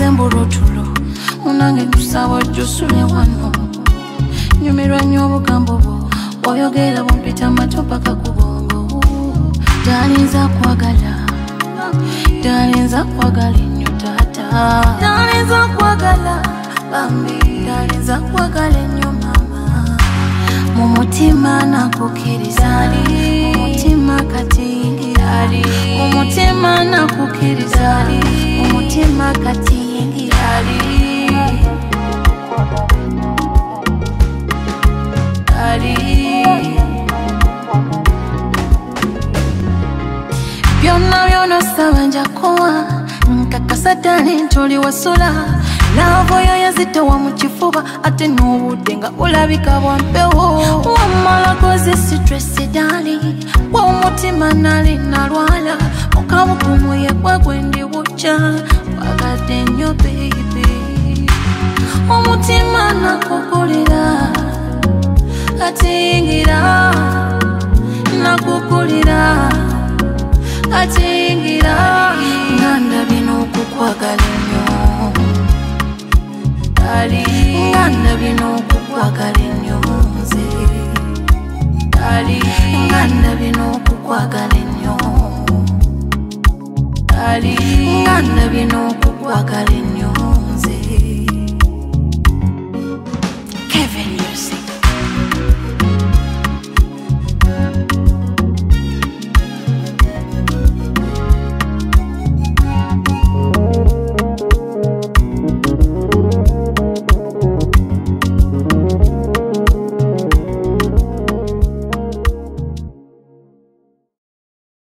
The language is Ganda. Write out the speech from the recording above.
mborotulo munange tusaba josule wano nyumirwa nnyo obugambo bwo oyogera bumpita matopaka ku bongo dalinza kwagala nnyo taata dalinza kwagala bambi dalinza kwagala nnyo mama mu mutima nakukiriza umutima katingira umutima nakukiriza umutima katingira byonna saba njakowa nkakasatani ntoli wasula lavoyo yazitowa mu kifuba ate n'obudde nga bulabika bwa mpewo wamala koze sitresi dali w'omutima nali nalwala mukabugumu yegwa gwe ndi bukya wagadde nnyo baby omutima nakukulira atingira nakukulira atingira nganda bino kukwagala nnyo nganda bino kukwagala nnyo nze nganda bino kukwagala nnyo nganda bino kukwagala